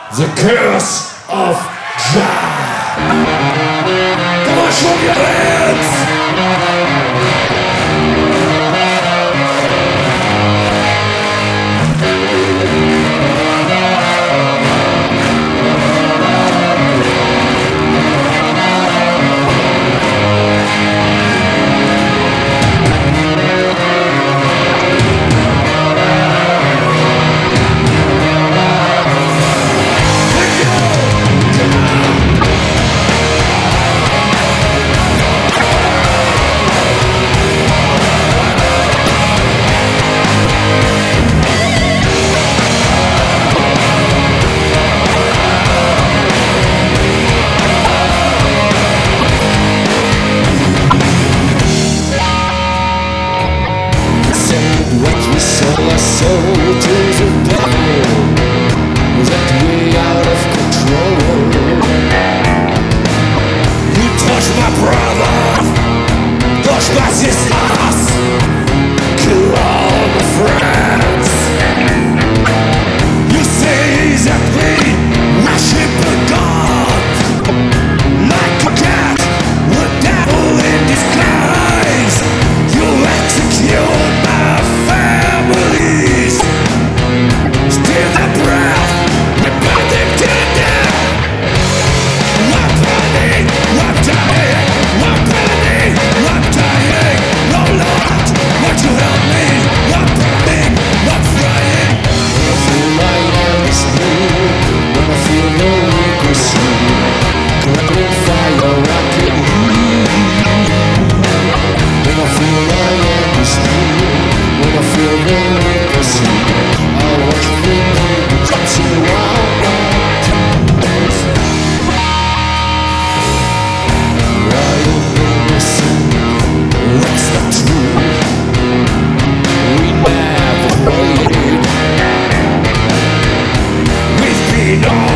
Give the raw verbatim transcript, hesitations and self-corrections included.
The curse of Jah. Come on, show your hands. What we sell our soul to the devil, that we out of control. You touch my brother, touch my sisters, kill all my friends. You say that we worship a god, like a cat, a devil in disguise. You execute my families, steal the breath, we burn them to death. I'm burning, I'm dying, I'm burning, I'm dying. Oh Lord, won't you help me? I'm burning, I'm frying. When I feel my hand is blue, when I feel no weakness, burning fire I can heal. When I feel my hand is blue, when I feel no weakness, I watch me dancing around. I am innocent, that's not true. We never waited. We've been on